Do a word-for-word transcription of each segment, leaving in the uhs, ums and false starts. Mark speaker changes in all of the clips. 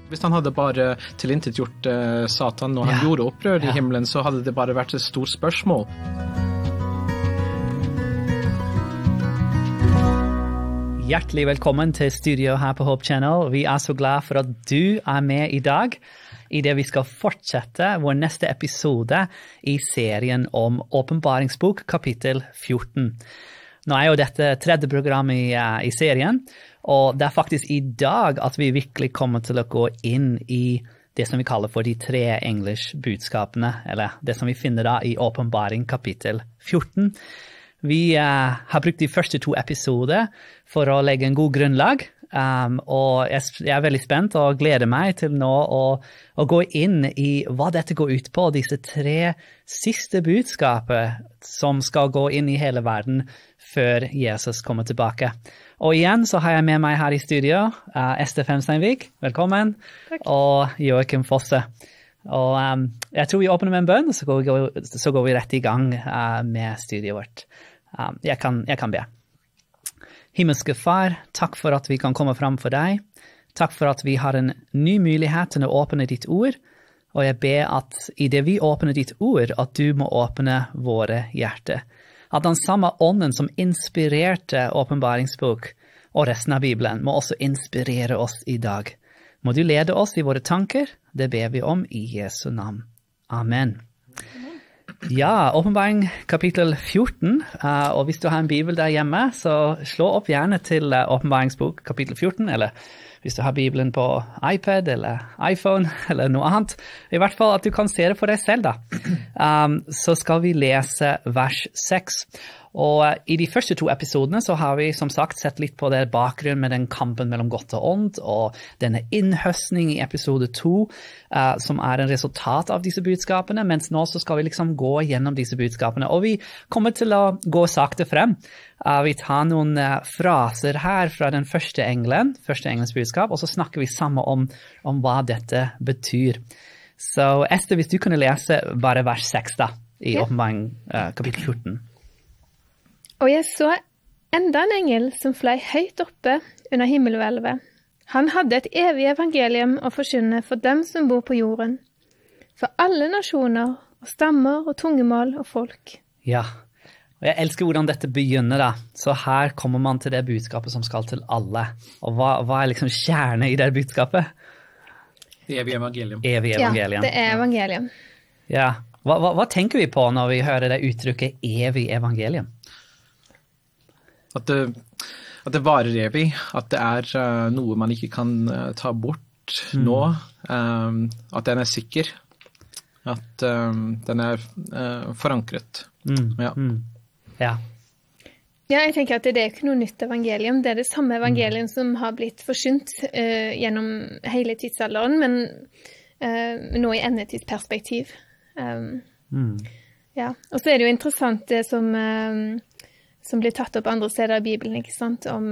Speaker 1: Hvis han hadde bare tilintetgjort uh, Satan når han
Speaker 2: Ja.
Speaker 1: gjorde opprør i
Speaker 2: Ja.
Speaker 1: himmelen, så hadde det bare vært et stort spørsmål.
Speaker 2: Hjertelig velkommen til studio her på Hope Channel. Vi er så glad for at du er med i dag, i det vi skal fortsette vår neste episode i serien om Åpenbaringsbok, kapittel fjorten. Nå er jo dette tredje program i, uh, i serien, og det er faktisk i dag at vi virkelig kommer til å gå inn i det som vi kaller for de tre englers budskapene, eller det som vi finner da i Åpenbaring, kapittel fjorten. Vi uh, har brukt de første to episoder for å legge en god grunnlag, um, og jeg, jeg er veldig spent og gleder meg til nå å, å gå inn i hva dette går ut på, disse tre siste budskaper som skal gå inn i hele verden før Jesus kommer tilbake. Og igjen så har jeg med meg her i studio uh, Esther Femsteinvik, velkommen,
Speaker 3: Takk.
Speaker 2: Og Joachim Fosse. Og um, jeg tror vi åpner med en bønn, så går, vi, så går vi rett i gang uh, med studiet vårt. Um, jeg, kan, jeg kan be. Himmelske Far, takk for at vi kan komme fram for deg. Takk for at vi har en ny mulighet til å åpne ditt ord. Og jeg ber at i det vi åpner ditt ord, at du må åpne våre hjerter. At den samme ånden som inspirerte åpenbaringsbok og resten av Bibelen, må også inspirere oss i dag. Må du lede oss i våre tanker? Det ber vi om i Jesu navn. Amen. Ja, Åpenbaring kapittel fjorten, uh, og hvis du har en bibel der hjemme, så slå opp gjerne til uh, Åpenbaringsbok kapittel fjorten, eller hvis du har bibelen på iPad eller iPhone eller noe annet, i hvert fall at du kan se det for deg selv da. Um, så skal vi lese vers seks. Og uh, i de første to episodene så har vi som sagt sett litt på det bakgrunn med den kampen mellom godt og ondt, og denne innhøstning i episode to, uh, som er en resultat av disse budskapene, mens nå så skal vi liksom gå gjennom disse budskapene, og vi kommer til å gå sakte frem. Uh, vi tar noen uh, fraser her fra den første engelen, første engelens budskap, og så snakker vi sammen om, om hva dette betyr. Så Esther, hvis du kunne lese bare vers seks da, i
Speaker 3: Ja.
Speaker 2: Åpenbaring uh, kapittel fjorten.
Speaker 3: Og jeg så enda en engel som fløy høyt oppe under himmelhvelvet. Han hadde et evig evangelium å forkynne for dem som bor på jorden, for alle nasjoner og stammer og tungemål og folk.
Speaker 2: Ja, og jeg elsker hvordan dette begynner da. Så her kommer man til det budskapet som skal til alle. Og hva, hva er liksom kjerne i det budskapet?
Speaker 1: Evig evangelium.
Speaker 2: Evig evangelium.
Speaker 3: Ja, det er evangelium.
Speaker 2: Ja, hva, hva, hva tenker vi på når vi hører det uttrykket evig evangelium?
Speaker 1: At det, at det varer evig, at det er uh, noe man ikke kan uh, ta bort mm. nå, um, at den er sikker, at um, den er uh, forankret.
Speaker 2: Mm.
Speaker 1: Ja.
Speaker 2: Mm. Ja.
Speaker 3: Ja, jeg tenker at det er ikke noe nytt evangelium. Det er det samme evangelium mm. som har blitt forsynt uh, gjennom hele tidsalderen, men uh, nå i endetidsperspektiv. Um, mm. Ja, og så er det jo interessant det som... Uh, som blir tatt opp andre steder i Bibelen, ikke sant, om,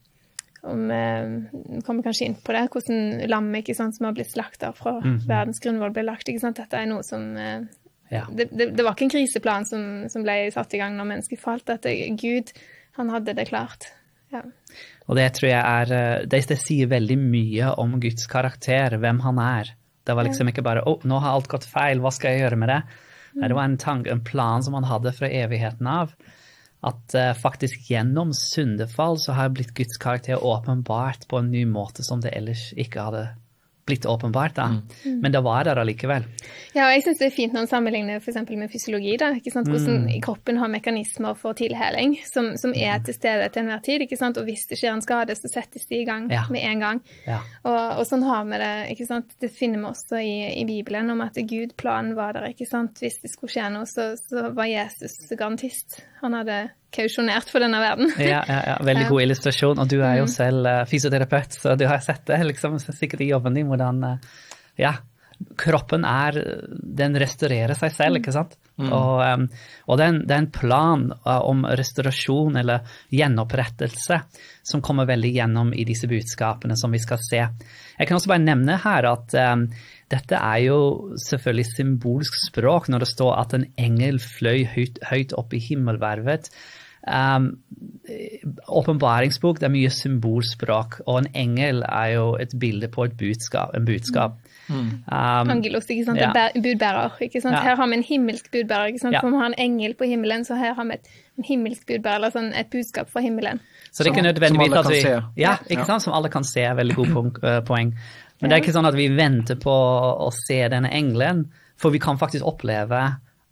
Speaker 3: om vi kommer kanskje inn på det, hvordan lam, ikke sant, som har blitt slaktet fra mm-hmm. verdens grunnvoll ble lagt, ikke sant, dette er noe som, ja. det, det, det var ikke en kriseplan som, som ble satt i gang når mennesket falt, dette Gud, han hadde det klart, ja.
Speaker 2: Og det tror jeg er, det, det sier veldig mye om Guds karakter, hvem han er. Det var liksom ikke bare, å, oh, nå har alt gått feil, hva skal jeg gjøre med det? Mm. Det var en, tank, en plan som han hadde fra evigheten av, at uh, faktisk gjennom syndefall så har blitt Guds karakter åpenbart på en ny måte som det ellers ikke hadde blitt åpenbart da. Mm. Men det var der allikevel.
Speaker 3: Ja, og jeg synes det er fint når man sammenligner for eksempel med fysiologi da, ikke sant? Hvordan mm. kroppen har mekanismer for tilheling som, som er til stede til enhver tid, ikke sant? Og hvis det skjer en skade så settes de i gang ja. Med en gang. Ja. Og, og sånn har vi det, ikke sant? Det finner vi også i, i Bibelen om at Gud planen var der, ikke sant? Hvis det skulle skje noe så, så var Jesus garantist. Han hadde kausjonert for denne verden.
Speaker 2: Ja, ja, ja. Veldig god illustrasjon, og du er jo selv uh, fysioterapeut, så du har sett det liksom, sikkert i jobben din, hvordan uh, ja, kroppen er, den restaurerer seg selv, ikke sant? Mm. Og, um, og det, er en, det er en plan uh, om restaurasjon eller gjenopprettelse som kommer veldig gjennom i disse budskapene som vi skal se. Jeg kan også bare nevne her at um, dette er jo selvfølgelig symbolsk språk når det står at en engel fløy høyt, høyt opp i himmelvervet. Um, åpenbaringsbok, det er mye symbolspråk, og en engel er jo et bilde på et budskap, en budskap.
Speaker 3: Mm. Um, Angelos, ikke sant? Ja. Budbærer, ikke sant? Ja. Her har vi en himmelsk budbærer, ikke sant? Ja. For vi har en engel på himmelen, så her har vi et, en himmelsk budbærer, eller sånn, et budskap fra himmelen.
Speaker 2: Så det er ikke nødvendigvis at vi... Ja, ikke sant? Som alle kan se, er veldig god poeng. Men det er ikke sånn at vi venter på å se denne engelen, for vi kan faktisk oppleve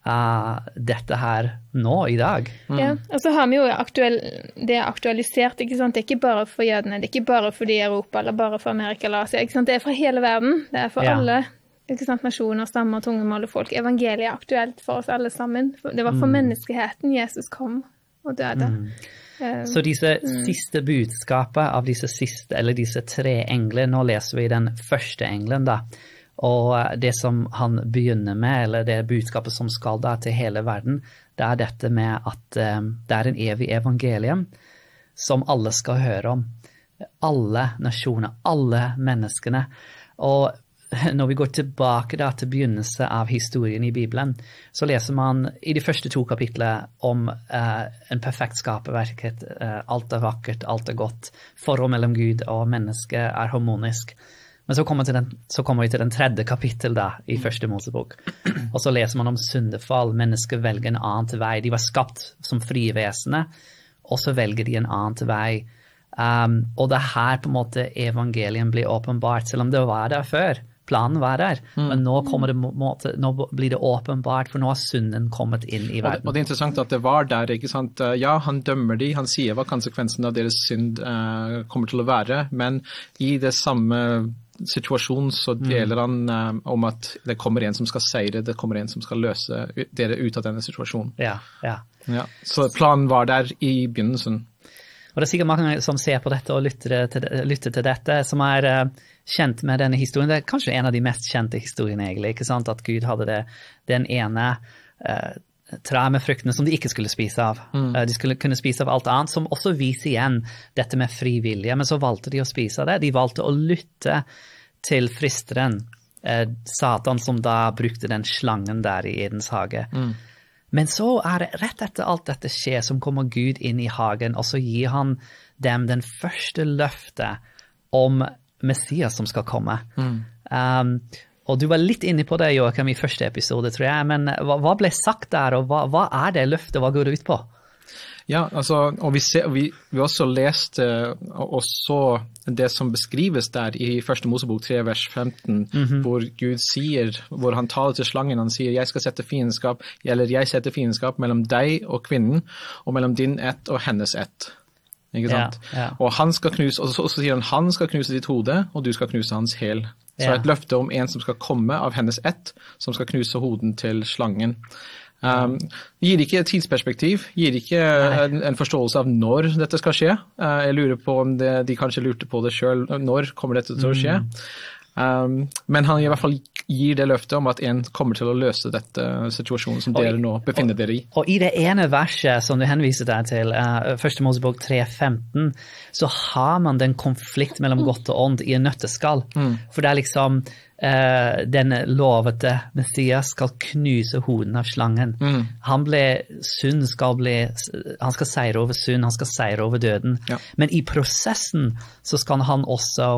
Speaker 2: Uh, dette her nå i dag.
Speaker 3: Mm. Ja, og så har vi jo aktuell, det er aktualisert, ikke sant? Det er ikke bare for jødene, det er ikke bare for de i Europa, eller bare for Amerika eller Asia, ikke sant? Det er fra hele verden, det er for ja. alle, ikke sant? Nasjoner, stammer, tungemål og folk. Evangeliet er aktuelt for oss alle sammen. Det var for mm. menneskeheten Jesus kom og døde. Mm.
Speaker 2: Uh, så disse mm. siste budskapet av disse siste, eller disse tre engler, nå leser vi den første engelen da, og det som han begynner med, eller det budskapet som skal da til hele verden, det er dette med at um, det er en evig evangelium som alle skal høre om. Alle nasjoner, alle menneskene. Og når vi går tilbake da til begynnelse av historien i Bibelen, så leser man i de første to kapitlene om uh, en perfekt skaperverket. Uh, alt er vakkert, alt er godt. Forhold mellom Gud og menneske er harmonisk. Men så kommer, den, så kommer vi til den tredje kapittel da, i første Mosebok. Og så leser man om syndefall. Mennesker velger en annen vei. De var skapt som frivesene, og så velger de en annen vei. Um, og det er her på en måte evangelien blir åpenbart, selv om det var der før. Planen var der, mm. men nå, kommer det, måte, nå blir det åpenbart, for nå har synden kommet inn i verden.
Speaker 1: Og, og det er interessant at det var der, ikke sant? Ja, han dømmer de, han sier hva konsekvensen av deres synd uh, kommer til å være, men i det samme situasjon så deler han um, om at det kommer en som skal seire, det kommer en som skal løse dere ut av denne situasjonen.
Speaker 2: Ja, ja.
Speaker 1: Ja, så planen var der i begynnelsen.
Speaker 2: Og det er sikkert mange som ser på dette og lytter til, lytter til dette, som er uh, kjent med denne historien. Det er kanskje en av de mest kjente historiene egentlig, ikke sant? At Gud hadde det, den ene uh, tre med fruktene som de ikke skulle spise av. Mm. Uh, de skulle kunne spise av alt annet, som også viser igjen dette med frivillige, men så valgte de å spise av det. De valgte å lytte til fristeren, uh, Satan som da brukte den slangen der i Edens hage. Mm. Men så er det rett etter alt dette skjer, som kommer Gud inn i hagen, og så gir han dem den første løftet om Messias som skal komme. Mm. Um, og du var litt inne på det, Joachim, i første episode, tror jeg, men hva, hva ble sagt der, og hva, hva er det løftet, hva går det ut på?
Speaker 1: Ja, altså, og vi, ser, vi, vi også leste og så det som beskrives der i første Mosebok tre, vers femten, mm-hmm. hvor Gud sier, hvor han taler til slangen, han sier, jeg skal sette fiendskap, eller jeg setter fiendskap mellom deg og kvinnen, og mellom din ett og hennes ett. Ikke sant? Ja, ja. Og han skal knuse, og så, og så sier han, han skal knuse ditt hode, og du skal knuse hans hæl. Så ja. Et løfte om en som skal komme av hennes ett, som skal knuse hoden til slangen. Um, gir ikke et tidsperspektiv, gir ikke en, en forståelse av når dette skal skje. Uh, jeg lurer på om det, de kanskje lurte på det selv, når kommer dette til å skje. Mm. Um, men han i hvert fall gir det løftet om at en kommer til å løse dette situasjonen som og, dere nå befinner
Speaker 2: og,
Speaker 1: dere i.
Speaker 2: Og i det ene verset som du henviser deg til, uh, første Mosebok tre femten, så har man den konflikt mellom godt og ånd i en nøtteskall. Mm. For det er liksom uh, den lovete Messias skal knuse hoden av slangen. Mm. Han ble, synd skal bli, han skal seire over synd, han skal seire over døden. Ja. Men i prosessen så skal han også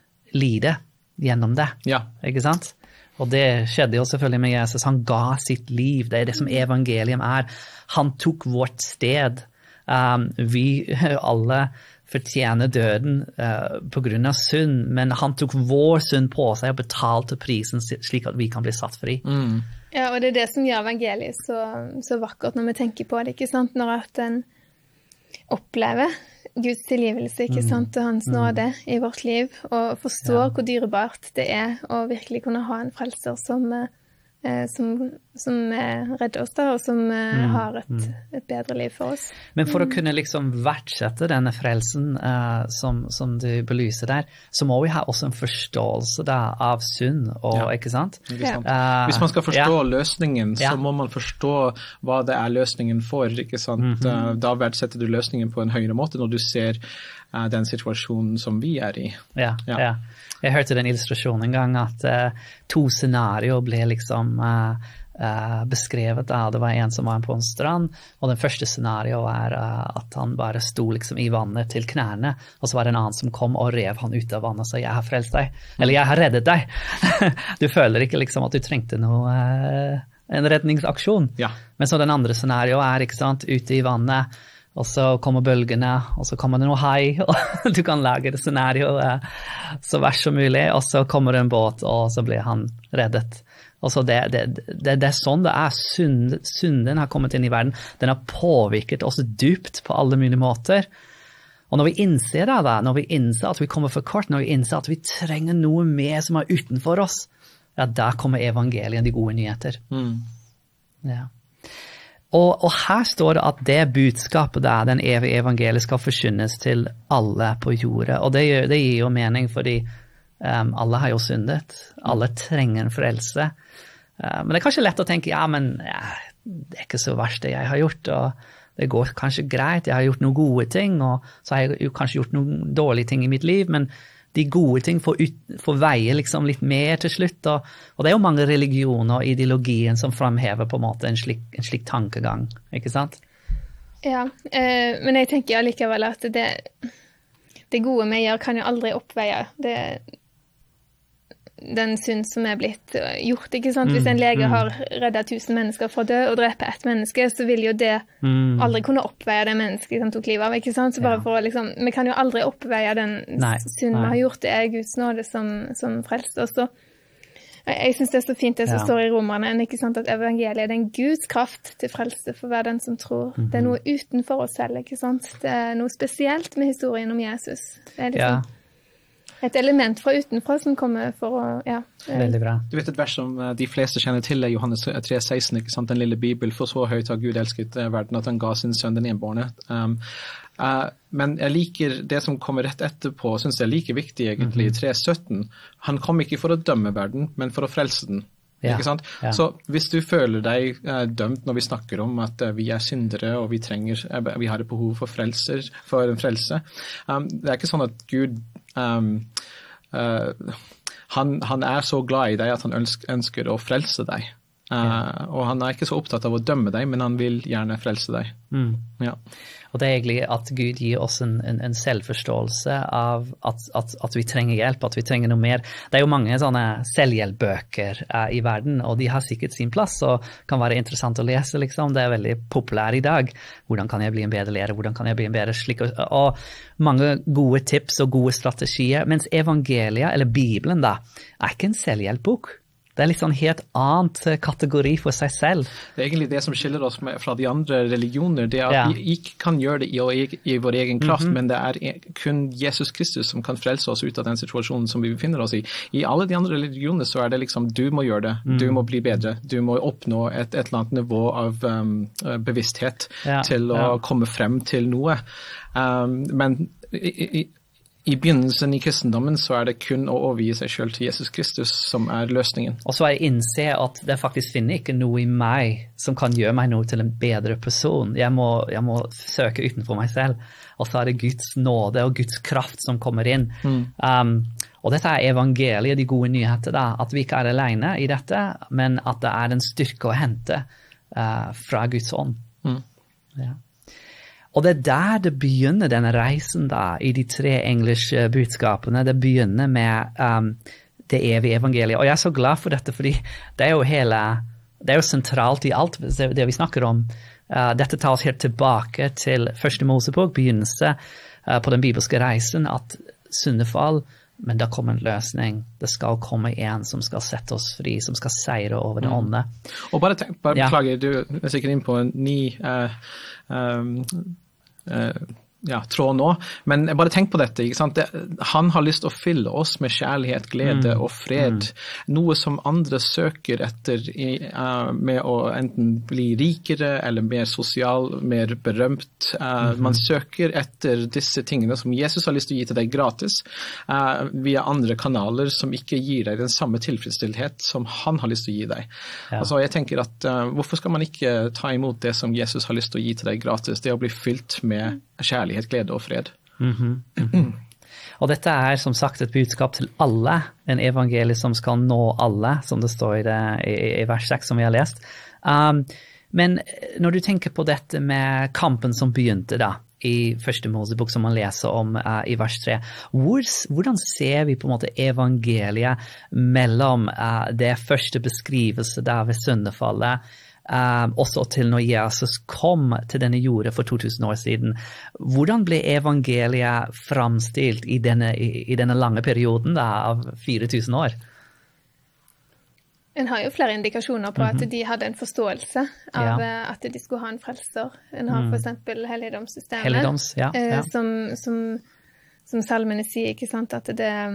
Speaker 2: lide gjennom det,
Speaker 1: ja.
Speaker 2: Ikke sant? Og det skjedde jo selvfølgelig med Jesus. Han ga sitt liv, det er det som evangelium er. Han tok vårt sted. Um, vi alle fortjener døden uh, på grunn av synd, men han tok vår synd på seg og betalte prisen slik at vi kan bli satt fri. Mm.
Speaker 3: Ja, og det er det som gjør evangeliet så, så vakkert når vi tenker på det, ikke sant? Når at en opplever Guds tilgivelse, ikke sant, og hans nåde i vårt liv, og forstår ja. Hvor dyrebart det er å virkelig kunne ha en frelser som, eh, som, som redder oss da, og som eh, mm. har et, et bedre liv for oss.
Speaker 2: Men for mm. å kunne liksom verdsette denne frelsen eh, som, som du belyser der, så må vi ha også en forståelse da, av synd, og, ja. Ikke sant?
Speaker 1: Ikke sant? Uh, Hvis man skal forstå ja. Løsningen, så ja. Må man forstå hva det er løsningen for, ikke sant? Mm-hmm. Da verdsetter du løsningen på en høyere måte når du ser uh, den situasjonen som vi er i.
Speaker 2: Ja, ja. ja. Jeg hørte den illustrasjonen en gang at uh, to scenarier ble liksom uh, uh, beskrevet da. Det var en som var på en strand, og den første scenario er uh, at han bare sto liksom i vannet til knærne, og så var det en annen som kom og rev han ut av vannet og sa, jeg har frelst deg, eller jeg har reddet deg. Du føler ikke liksom at du trengte noe, uh, en redningsaksjon.
Speaker 1: Ja.
Speaker 2: Men så den andre scenario er, ikke sant, ute i vannet, og så kommer bølgene, og så kommer det noe hai, og du kan lage det scenarioet så verst som mulig, og så kommer det en båt, og så blir han reddet. Og så det, det, det, det er sånn det er. Synd, synden har kommet inn i verden. Den har påvirket oss dypt på alle mulige måter. Og når vi innser det, da, når vi innser at vi kommer for kort, når vi innser at vi trenger noe mer som er utenfor oss, ja, der kommer evangelien, de gode nyheter.
Speaker 1: Mm.
Speaker 2: Ja. Og, og her står det at det budskapet der, den evige evangeliet, skal forkynnes til alle på jorda. Og det, gjør, det gir jo mening, fordi um, alle har jo syndet. Alle trenger en frelse. Uh, men det er kanskje lett å tenke, ja, men ja, det er ikke så verst det jeg har gjort, og det går kanskje greit, jeg har gjort noen gode ting, og så har jeg jo kanskje gjort noen dårlige ting i mitt liv, men de gode ting får, ut, får veie liksom litt mer til slutt, og, og det er jo mange religioner og ideologien som fremhever på en måte en slik, en slik tankegang, ikke sant?
Speaker 3: Ja, eh, men jeg tenker allikevel at det, det gode vi gjør kan jo aldri oppveie det, den synd som er blitt gjort, ikke sant? Hvis en lege
Speaker 2: mm, mm.
Speaker 3: har reddet tusen mennesker fra å dø og drepe ett menneske, så vil jo det
Speaker 2: mm.
Speaker 3: aldri kunne oppveie det mennesket som tok livet av, ikke sant? Så bare
Speaker 2: Ja.
Speaker 3: for å liksom, vi kan jo aldri oppveie den
Speaker 2: Nei,
Speaker 3: synd vi
Speaker 2: nei.
Speaker 3: har gjort, det er Guds nåde som, som frelste oss. Så jeg, jeg synes det er så fint det som
Speaker 2: Ja.
Speaker 3: står i Romerne, ikke sant? At evangeliet er en Guds kraft til frelse for hver den som tror.
Speaker 2: Mhm.
Speaker 3: Det er noe utenfor oss selv, ikke sant? Det er noe spesielt med historien om Jesus. Det er liksom
Speaker 2: Ja,
Speaker 3: et element fra utenfra som kommer for å, ja. eh,
Speaker 2: veldig bra.
Speaker 1: Du vet et vers som eh, de fleste kjenner til, er Johannes tre seksten, ikke sant? Den lille Bibel, for så høyt har Gud elsket eh, verden at han ga sin sønn den enbårne. Um, uh, men jeg liker det som kommer rett etterpå, og synes det er like viktig egentlig, i tre sytten. Han kom ikke for å dømme verden, men for å frelse den.
Speaker 2: Ja,
Speaker 1: Ikke sant?
Speaker 2: ja.
Speaker 1: Så hvis du føler deg eh, dømt når vi snakker om at eh, vi er syndere og vi trenger, eh, vi har et behov for frelser, for en frelse, um, det er ikke sånn at Gud um, uh, han, han er så glad i deg at han ønsker, ønsker å frelse deg. Uh, og han er ikke så opptatt av å dømme deg, men han vil gjerne frelse deg.
Speaker 2: Mm.
Speaker 1: Ja.
Speaker 2: Og det er egentlig at Gud gir oss en, en, en selvforståelse av at, at, at vi trenger hjelp, at vi trenger noe mer. Det er jo mange sånne selvhjelpbøker eh, i verden, og de har sikkert sin plass, og kan være interessant å lese, liksom. Det er veldig populær i dag. Hvordan kan jeg bli en bedre lærer? Hvordan kan jeg bli en bedre slik? Og, og mange gode tips og gode strategier, mens evangeliet, eller Bibelen da, er ikke en selvhjelpbok. Det er litt sånn helt annet kategori for seg selv.
Speaker 1: Det er egentlig det som skiller oss med, fra de andre religioner, det er at
Speaker 2: Ja.
Speaker 1: vi ikke kan gjøre det i, i, i vår egen kraft,
Speaker 2: Mhm.
Speaker 1: men det er e- kun Jesus Kristus som kan frelse oss ut av den situasjonen som vi befinner oss i. I alle de andre religioner så er det liksom, du må gjøre det, du må bli bedre, du må oppnå et, et eller annet nivå av um, bevissthet
Speaker 2: Ja,
Speaker 1: til å
Speaker 2: ja.
Speaker 1: komme frem til noe. Um, men i, i, i begynnelsen i kristendommen så er det kun å overgi seg selv til Jesus Kristus som er løsningen.
Speaker 2: Og så er jeg innse at det faktisk finner ikke noe i meg som kan gjøre meg noe til en bedre person. Jeg må, jeg må søke utenfor meg selv. Og så er det Guds nåde og Guds kraft som kommer inn.
Speaker 1: Mm.
Speaker 2: Um, og dette er evangeliet, de gode nyheter da, at vi ikke er alene i dette, men at det er en styrke å hente uh, fra Guds ånd.
Speaker 1: Mm.
Speaker 2: Ja. Og det er der det begynner, denne reisen da, i de tre engelske budskapene. Det begynner med um, det evige evangeliet. Og jeg er så glad for dette, fordi det er jo hele, det er jo sentralt i alt det, det vi snakker om. Uh, dette tar oss helt tilbake til første Mosebok, begynnelse uh, på den bibelske reisen, at syndefall, men da kommer en løsning. Det skal komme en som skal sette oss fri, som skal seire over det onde.
Speaker 1: Og bare tenk, bare
Speaker 2: Ja.
Speaker 1: beklager, du er sikkert inn på en ny uh, um, uh, ja, tråd nå, men bare tenk på dette, ikke sant? Det, han har lyst til å fylle oss med kjærlighet, glede
Speaker 2: Mm.
Speaker 1: og fred, noe som andre søker etter i, uh, med å enten bli rikere eller mer sosial, mer berømt. Uh, Man søker etter disse tingene som Jesus har lyst til å gi til deg gratis, uh, via andre kanaler som ikke gir deg den samme tilfredsstillhet som han har lyst til å gi deg.
Speaker 2: Ja.
Speaker 1: Altså, jeg tenker at uh, hvorfor skal man ikke ta imot det som Jesus har lyst til å gi til deg gratis, det å bli fylt med kjærlighet, glede og fred.
Speaker 2: Mhm, mhm. Og dette er som sagt et budskap til alle, en evangelie som skal nå alle, som det står i, det, i, i vers seks som vi har lest. Um, men når du tenker på dette med kampen som begynte da, i første Mosebok som man leser om uh, i vers tre, hvor, hvordan ser vi på en måte evangeliet mellom uh, det første beskrivelse der ved syndefallet, uh, også til når Jesus kom til denne jorda for to tusen år siden? Hvordan ble evangeliet framstilt i denne, i, i denne lange perioden da, av fire tusen år?
Speaker 3: En har jo flere indikasjoner på at de hadde en forståelse av
Speaker 2: Ja.
Speaker 3: at de skulle ha en frelser. En har for eksempel helligdomssystemet,
Speaker 2: Helligdoms, ja, ja.
Speaker 3: eh, som, som, som salmene sier, ikke sant, at det er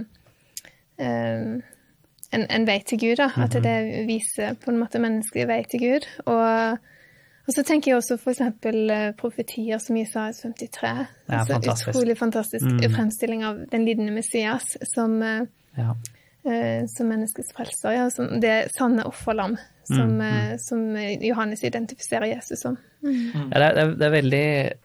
Speaker 3: eh, en, en vei til Gud, da. At det viser på en måte menneskelig vei til Gud. Og, og så tenker jeg også for eksempel eh, profetier som Jesajas femtitre.
Speaker 2: Ja,
Speaker 3: altså,
Speaker 2: fantastisk.
Speaker 3: utrolig fantastisk fremstilling av den lidende Messias som... Eh,
Speaker 2: Ja.
Speaker 3: Uh, som menneskets frelser, ja, som det er sanne offerlam som, mm, mm. Uh, som Johannes identifiserer Jesus som. Mm.
Speaker 2: Ja, det, er, det er veldig,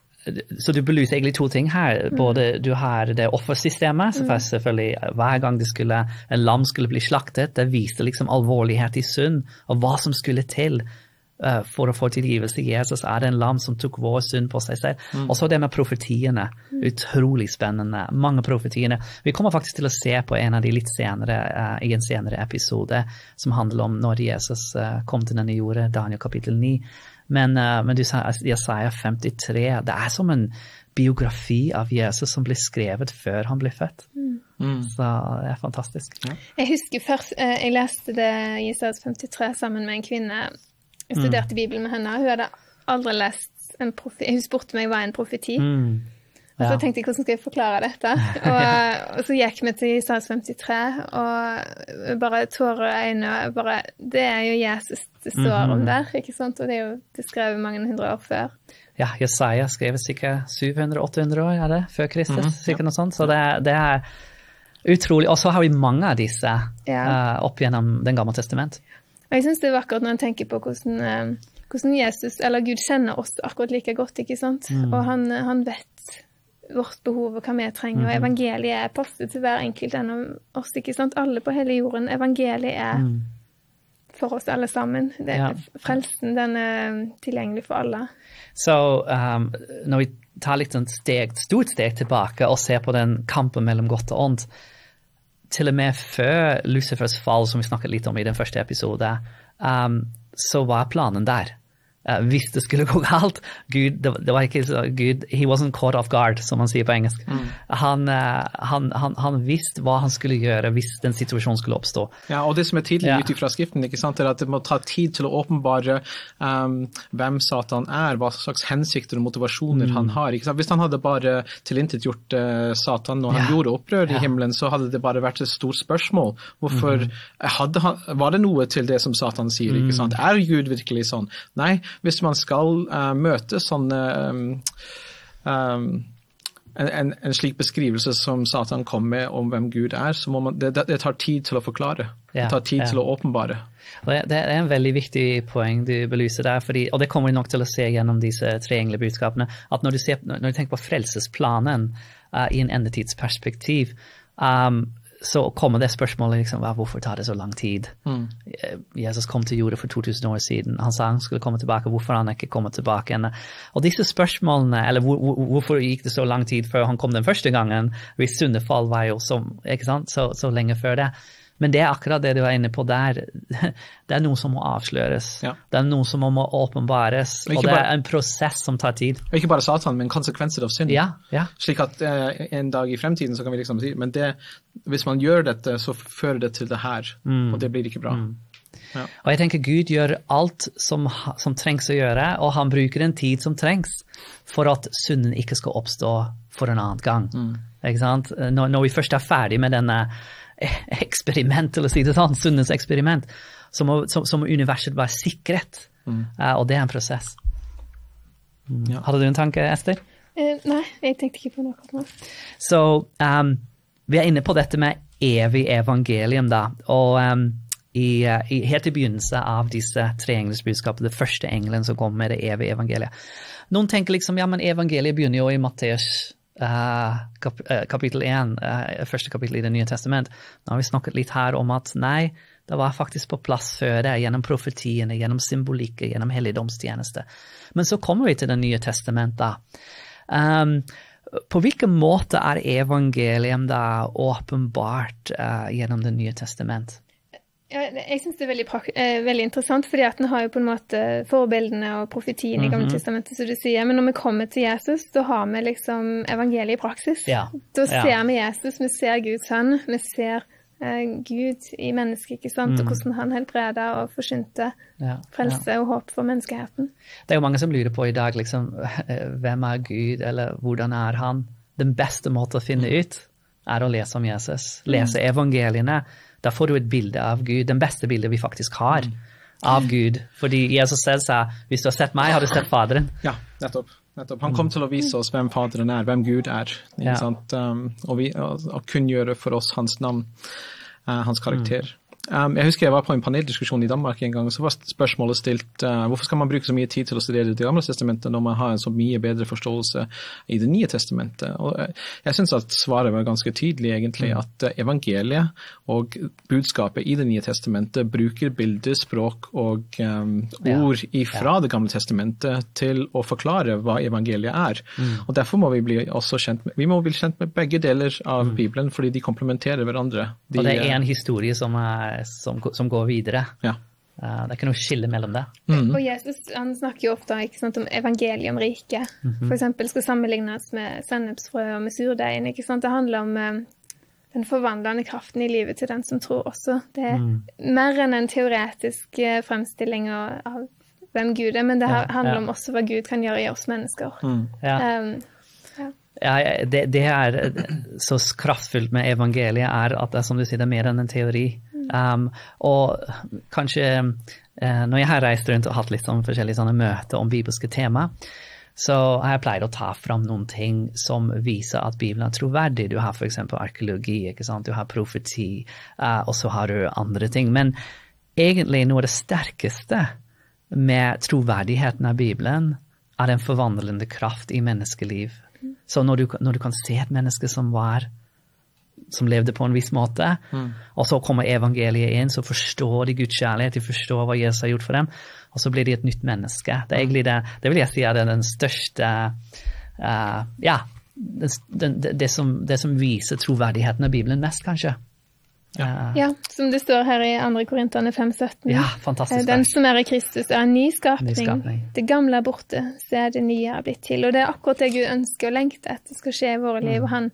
Speaker 2: så du belyser egentlig to ting her, mm. både du har det offersystemet, så selvfølgelig hver gang det skulle, en lam skulle bli slaktet, det viste liksom alvorlighet i synd, og hva som skulle til uh, for å få tilgivelse i Jesus, er det en lam som tok vår synd på seg selv. Mm. Og så det med profetiene, mm. utrolig spennende, mange profetiene. Vi kommer faktisk til å se på en av de litt senere, uh, i en senere episode, som handler om når Jesus uh, kom til denne jorda, Daniel kapittel ni. Men, uh, men du sa Jesaja femtitre, det er som en biografi av Jesus som ble skrevet før han ble født. Mm. Så det er fantastisk. Ja.
Speaker 3: Jeg husker først, uh, jeg leste det Jesajas femtitre sammen med en kvinne. Jeg studerte mm. Bibelen med henne. Hun hadde aldri lest en profeti. Hun spurte meg hva en profeti. Mm. Ja. Og så tenkte jeg, hvordan skal jeg forklare dette? Og, og så gikk vi til Jesajas femtitre, og bare tårer i øynene, bare, det er jo Jesus det står mm-hmm. om der, ikke sant? Og det er jo det skrevet mange hundre år før.
Speaker 2: Ja, Jesaja skrev sikkert syv hundre til åtte hundre år, er det? Før Kristus, mm-hmm. sikkert ja. Noe sånt. Så det, det er utrolig. Og så har vi mange av disse ja. uh, opp gjennom den gamle testament.
Speaker 3: Og jeg synes det er vakkert når en tenker på hvordan, hvordan Jesus, eller Gud kjenner oss akkurat like godt, ikke sant? Mm. Og han, han vet vårt behov og hva vi trenger, mm. og evangeliet er passet til hver enkelt en av oss, ikke sant? Alle på hele jorden, evangeliet er mm. for oss alle sammen. Det, ja. Frelsen, den er tilgjengelig for alle.
Speaker 2: Så um, når vi tar litt en steg, stort steg tilbake og ser på den kampen mellom godt og ondt, til og med før Lucifers fall, som vi snakket litt om i den første episode, um, så var planen der. Uh, hvis det skulle gå galt, Gud, det, det var ikke så, Gud, he wasn't caught off guard, som man sier på engelsk. Mm. Han, uh, han, han, han visste hva han skulle gjøre hvis den situasjonen skulle oppstå.
Speaker 1: Ja, og det som er tydelig ja. Ut fra skriften, ikke sant, er at det må ta tid til å åpenbare um, hvem Satan er, hva slags hensikter og motivasjoner mm. han har. Ikke sant? Hvis han hadde bare tilintetgjort uh, Satan når han ja. Gjorde opprør i ja. Himmelen, så hadde det bare vært et stort spørsmål. Hvorfor mm. hadde han, var det noe til det som Satan sier, mm. ikke sant? Er Gud virkelig sånn? Nei, hvis man skal uh, møte sånne um, um, en, en slik beskrivelse som Satan kom med om hvem Gud er, så må man, det, det tar tid til å forklare. Ja, det tar tid ja. Til å åpenbare.
Speaker 2: Det, det er en veldig viktig poeng du belyser der, fordi, og det kommer vi nok til å se gjennom disse tre englebudskapene, at når du, ser, når du tenker på frelsesplanen uh, i en endetidsperspektiv, um, så kommer det spørsmålet liksom, hvorfor tar det så lang tid? Mm. Jesus kom til jorda for to tusen år siden. Han sa han skulle komme tilbake. Hvorfor han ikke kommer tilbake? Og disse spørsmålene, eller hvor, hvor, hvorfor gikk det så lang tid før han kom den første gangen? Hvis syndefall var jo som, ikke sant? Så, så lenge før det. Men det er akkurat det du var inne på der. Det er noe som må avsløres. Ja. Det er noe som må åpenbares. Og, og det bare, er en prosess som tar tid.
Speaker 1: Og ikke bare Satan, men konsekvenser av synd.
Speaker 2: Ja, ja.
Speaker 1: Slik at eh, en dag i fremtiden så kan vi liksom si, men det, hvis man gjør dette, så fører det til det her. Mm. Og det blir ikke bra. Mm. Ja.
Speaker 2: Og jeg tenker Gud gjør alt som, som trengs å gjøre, og han bruker en tid som trengs for at synden ikke skal oppstå for en annen gang. Mm. Ikke sant? Når, når vi først er ferdig med denne eksperiment, eller si det sånn, syndens eksperiment, så må, så, så må universet være sikret. Mm. Uh, og det er en prosess. Mm. Ja. Hadde du en tanke, Esther?
Speaker 3: Uh, nei, jeg tenkte ikke på noe akkurat nå.
Speaker 2: Så um, vi er inne på dette med evig evangelium da, og um, i, uh, i, helt i begynnelsen av disse tre englers budskap, det første engelen som kom med det evige evangeliet. Noen tenker liksom, ja, men evangeliet begynner jo i Matteus uh, kap uh, kapittel én, uh, første kapittel i det nye testament, nå har vi snakket litt her om at nei, det var faktisk på plass før det, gjennom profetiene, gjennom symbolikker, gjennom helligdomstjeneste. Men så kommer vi til det nye testament da. Um, på hvilken måte er evangelium da åpenbart uh, gjennom det nye testament?
Speaker 3: Ja, jeg synes det er veldig, eh, veldig interessant, fordi at den har jo på en måte forbildene og profetien i Gamle
Speaker 2: mm-hmm.
Speaker 3: testamentet, som du sier, men når vi kommer til Jesus, så har vi liksom evangeliet i praksis.
Speaker 2: Ja.
Speaker 3: Da ser
Speaker 2: ja.
Speaker 3: vi Jesus, vi ser Guds hånd, vi ser eh, Gud i mennesket, ikke sant, mm. og hvordan han helbreder og forsynte ja. frelse ja. og håp for menneskeheten.
Speaker 2: Det er jo mange som lurer på i dag, liksom, hvem er Gud, eller hvordan er han? Den beste måten å finne ut er å lese om Jesus, lese mm. evangeliene. Da får du et bilde av Gud, den beste bildet vi faktisk har mm. av Gud. Fordi Jesus selv sa, hvis du har sett meg, har du sett Faderen.
Speaker 1: Ja, nettopp. nettopp. Han kom til å vise oss hvem Faderen er, hvem Gud er. Ikke
Speaker 2: ja.
Speaker 1: sant? Um, og, vi, og, og kunngjøre for oss hans navn, uh, hans karakter. Mm. Um, jeg husker jeg var på en paneldiskusjon i Danmark en gang, så var spørsmålet stilt, uh, hvorfor skal man bruke så mye tid til å studere det gamle testamentet når man har en så mye bedre forståelse i det nye testamentet? Og uh, jeg synes at svaret var ganske tydelig egentlig, mm. at uh, evangeliet og budskapet i det nye testamentet bruker bilder, språk og um, ord ifra ja. det gamle testamentet til å forklare hva evangeliet er. Mm. Og derfor må vi bli også kjent med, vi må bli kjent med begge deler av mm. Bibelen, fordi de komplementerer hverandre. De,
Speaker 2: og det er en historie som er Som, som går videre.
Speaker 1: Ja.
Speaker 2: Uh, det er ikke noe skille mellom det.
Speaker 3: Mm. Og Jesus, han snakker jo ofte ikke sant, om evangelium rike. Mm-hmm. For eksempel skal sammenlignes med sennepsfrø og med surdeigen, ikke sant? Det handler om um, den forvandlende kraften i livet til den som tror også. Det er mm. mer enn en teoretisk uh, fremstilling av, av hvem Gud er, men det ja, handler ja. om også hva Gud kan gjøre i oss mennesker. Mm. Ja. Um, ja.
Speaker 2: Ja, det, det er så kraftfullt med evangeliet er at det er, som du sier, det er mer enn en teori. Um, og kanskje uh, når jeg har reist rundt og hatt litt sånn forskjellige sånne møter om bibelske tema, så har jeg pleid å ta fram noen ting som viser at Bibelen er troverdig. Du har for eksempel arkeologi, ikke sant? Du har profeti, uh, og så har du andre ting. Men egentlig noe av det sterkeste med troverdigheten av Bibelen er den forvandlende kraft i menneskeliv. Så når du, når du kan se et menneske som var, som levde på en viss måte, mm. og så kommer evangeliet inn, så forstår de Guds kjærlighet, de forstår hva Jesus har gjort for dem, og så blir de et nytt menneske. Det er egentlig det, det vil jeg si er det den største, uh, ja, det, det, det, som, det som viser troverdigheten av Bibelen mest, kanskje.
Speaker 3: Ja. ja, som det står her i andre Korinterne fem sytten.
Speaker 2: Ja, fantastisk.
Speaker 3: Den som er i Kristus er en ny skapning.
Speaker 2: Ny skapning.
Speaker 3: Det gamle er borte, så er det nye er blitt til. Og det er akkurat det Gud ønsker å lengte etter skal skje i våre liv, mm. og han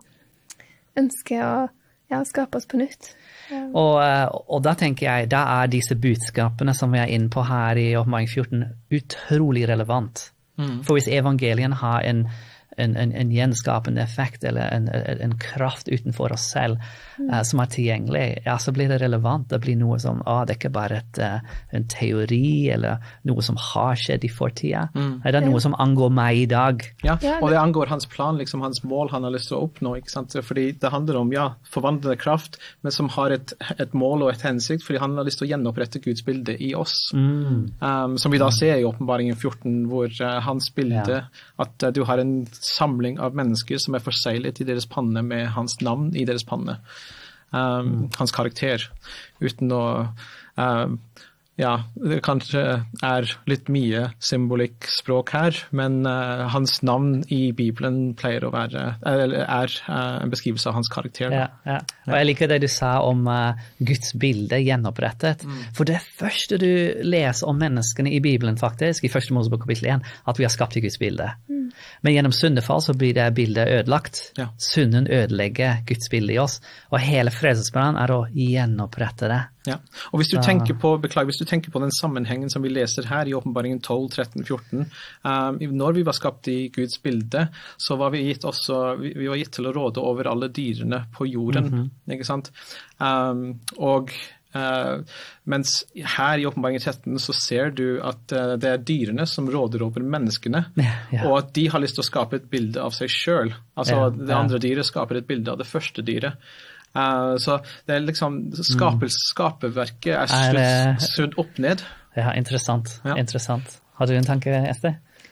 Speaker 3: ønsker å ja, skape oss på nytt. Ja.
Speaker 2: Og, og da tenker jeg, da er disse budskapene som vi er inne på her i Åpenbaring fjorten utrolig relevant. Mm. For hvis evangelien har en En, en, en gjenskapende effekt eller en, en kraft utenfor oss selv mm. uh, som er tilgjengelig, ja, så blir det relevant. Det blir noe som, ah, det er ikke bare et, uh, en teori eller noe som har skjedd i fortida. Mm. Det er noe som angår meg i dag.
Speaker 1: Ja, og det angår hans plan, liksom hans mål han har lyst til å oppnå, ikke sant? Fordi det handler om, ja, forvandlende kraft, men som har et, et mål og et hensikt, fordi han har lyst til å gjenopprette Guds bilde i oss. Mm. Um, som vi da ser i Åpenbaringen fjorten, hvor uh, hans bilde, ja. at uh, du har en samling av mennesker som er forseglet i deres panne med hans navn i deres panne. Um, mm. Hans karakter. Uten å um, ja, det kanskje er litt mye symbolikk språk her, men uh, hans navn i Bibelen pleier å være, eller er uh, en beskrivelse av hans karakter.
Speaker 2: Ja, ja. Og jeg liker det du sa om uh, Guds bilde gjenopprettet. Mm. For det første du leser om menneskene i Bibelen faktisk, i første Mosebok kapittel én, at vi har skapt i Guds bilde. Mm. Men gjennom syndefall så blir det bildet ødelagt. Ja. Synden ødelegger Guds bilde i oss, og hele frelsesplanen er å gjenopprette det.
Speaker 1: Ja, og hvis du, tenker på, beklager, hvis du tenker på den sammenhengen som vi leser her i Åpenbaringen tolv, tretten, fjorten, um, når vi var skapt i Guds bilde, så var vi gitt også, vi, vi var gitt til å råde over alle dyrene på jorden, mm-hmm. ikke sant? Um, og uh, mens her i Åpenbaringen tretten så ser du at uh, det er dyrene som råder over menneskene, ja, ja. Og at de har lyst til å skape et bilde av seg selv. Altså ja, det andre ja. dyret skaper et bilde av det første dyret. Uh, så det er liksom skapelse, skaperverket er snudd, snudd opp ned.
Speaker 2: Ja, interessant, ja. interessant. Har du en tanke, Esther?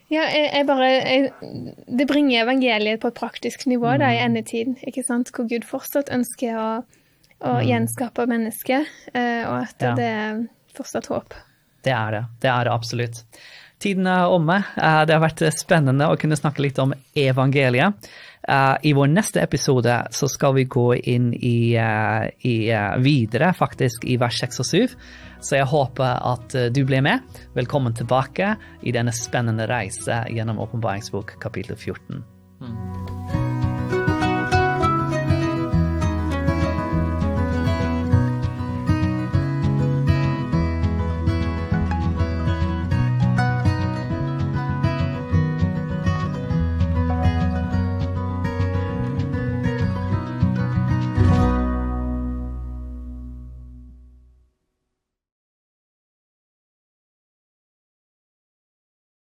Speaker 3: Ja, jeg, jeg bare, jeg, det bringer evangeliet på et praktisk nivå mm. da, i endetiden, ikke sant? Hvor Gud fortsatt ønsker å, å mm. gjenskape mennesket, eh, og at ja. det er fortsatt håp.
Speaker 2: Det er det, det er det absolutt. Tiden er omme. Det har vært spennende å kunne snakke litt om evangeliet. I vår neste episode så skal vi gå inn i, i videre faktisk i vers seks og syv. Så jeg håper at du blir med. Velkommen tilbake i denne spennende reise gjennom Åpenbaringsbok kapittel fjorten.